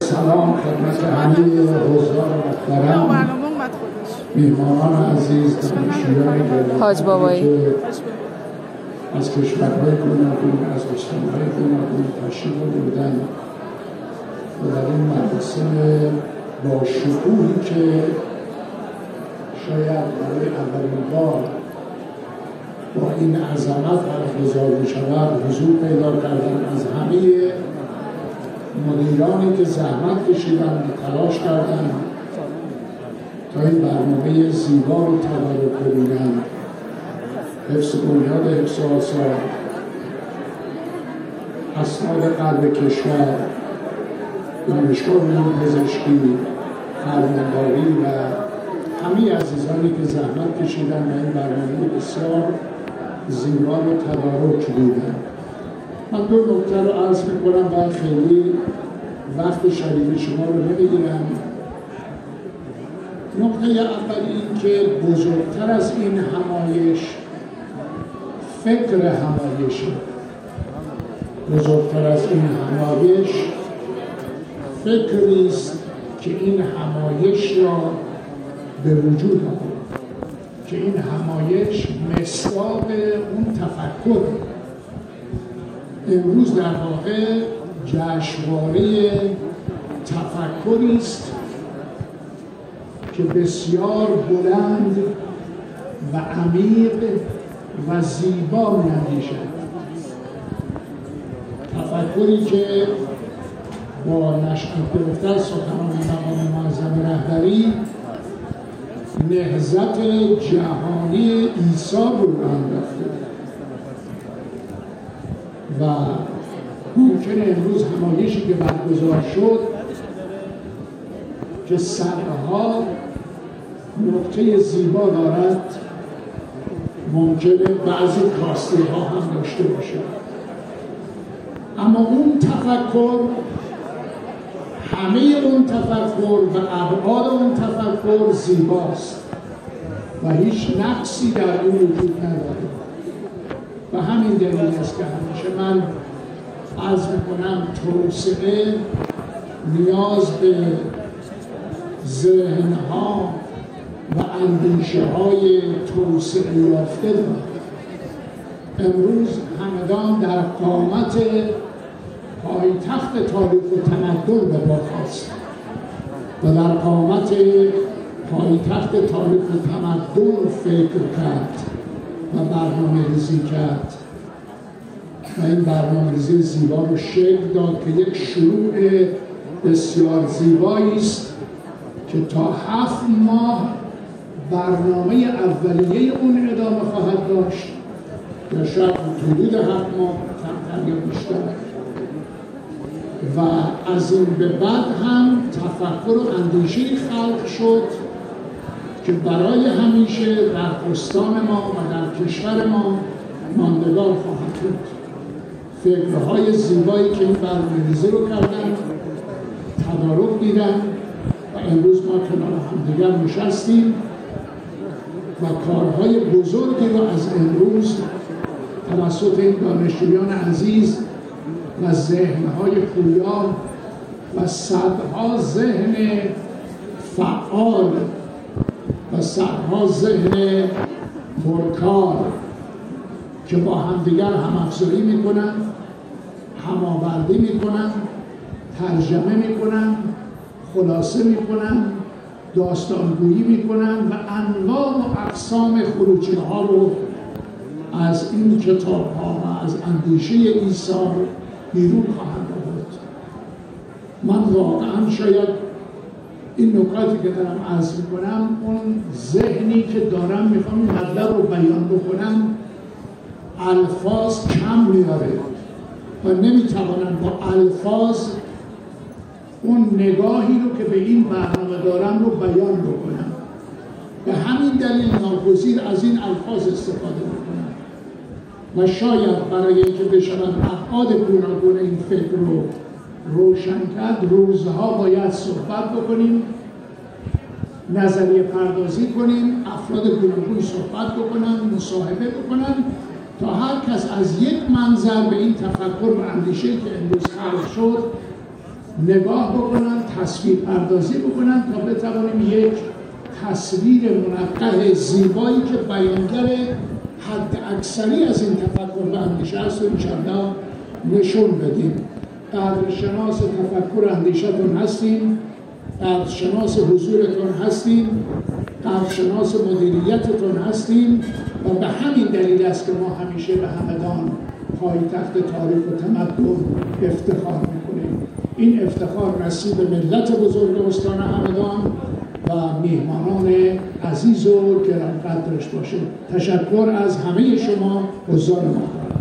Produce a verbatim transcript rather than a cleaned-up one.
سلام خدمت همه حضار محترم، میهمانان عزیز، دانشجویان حاج بابایی از کشورهای گوناگون، از استانهای گوناگون تشریف بردن و در این مراسم با شکوهی که شاید برای اولین بار با این عظمت برگزار می شود حضور پیدا کردن از همه مدیرانی که زحمت کشیدن و تلاش کردن تا این برنامه زیبا رو تدارک ببینن. حفظ بنیاد حفظ آثار، اسناد قلب کشور، دانشگاه علوم پزشکی، فرمانداری و همه عزیزانی که زحمت کشیدن و این برنامه بسیار زیبا رو تدارک دیدن. من دو نکته رو عرض میکنم و خیلی وقت شریف شما رو نمیگیرم. نکته اول این که بزرگتر از این همایش فکر همایشه. بزرگتر از این همایش فکری است که این همایش را به وجود آورد، که این همایش مصداق اون تفکر. امروز در واقع جشنواره تفکری است که بسیار بلند و عمیق و زیبا می‌اندیشد. تفکری که با نشأت گرفتن سخنان مقام معظم رهبری نهضت جهانی عیسی رو انداخته و ممکنه امروز همایشی که برگزار شد که سرها نکته زیبا دارد، ممکنه بعضی کاسته ها هم داشته باشه، اما اون تفکر، همه اون تفکر و ابعاد اون تفکر زیباست و هیچ نقصی در اون وجود نداره. و همین دلیل است که همیشه من عرض میکنم توسعه نیاز به ذهنها و اندیشه های توسعه یافته دارد. امروز همدان در قامت پایتخت تاریخ و تمدن به پا خاست و در قامت پایتخت تاریخ و تمدن فکر کرد و برنامه ریزی کرد و این برنامه ریزی زیبا رو شکل داد که یک شروع بسیار زیبایی است که تا هفت ماه برنامه اولیه اون ادامه خواهد داشت یا شاید حدود هفت ماه کمتر یا بیشتر و از این به بعد هم تفکر و اندیشه خلق شد که برای همیشه در استان ما و در کشور ما ماندگار خواهد بود. فکرهای زیبایی که این برنامه‌ریزی رو کردن، تدارک دیدن و امروز ما کنار همدیگر نشستیم و کارهای بزرگی رو از امروز توسط این دانشجویان عزیز و ذهنهای پویا و صدها ذهن فعال و صدها ذهن پرکار که با همدیگر هم‌افزایی میکنن، هماوردی میکنن، ترجمه میکنن، خلاصه میکنن، داستانگویی میکنن و انواع و اقسام خروجی ها رو از این کتاب ها و از اندیشه عیسی بیرون خواهند آورد. من واقعا شاید این نکاتی که دارم عرض میکنم، اون ذهنی که دارم میخوام این مطلب رو بیان بکنم، الفاظ کم میاره و نمیتوانم با الفاظ اون نگاهی رو که به این برنامه دارم رو بیان بکنم. به همین دلیل ناگزیر از این الفاظ استفاده میکنم و شاید برای اینکه بشوند ابعاد گوناگون این فکر رو روشن کرد، روزها باید صحبت بکنیم، نظریه پردازی کنیم، افراد گوناگون صحبت بکنن، مصاحبه بکنن تا هر کس از یک منظر به این تفکر و اندیشه که امروز خلق شد نگاه بکنن، تصویر پردازی بکنن تا بتوانیم یک تصویر منقح زیبایی که بیانگر حد اکثری از این تفکر و اندیشه است و انشاءالله نشون بدیم. قدرشناس تفکر اندیشتون هستیم، قدرشناس حضورتون هستیم، قدرشناس مدیریتتون هستیم و به همین دلیل است که ما همیشه به همدان پایتخت تاریخ و تمدن افتخار میکنیم. این افتخار نصیب ملت بزرگ استان همدان و میهمانان عزیز و گرانقدرش باشه. تشکر از همه شما حضار محترم.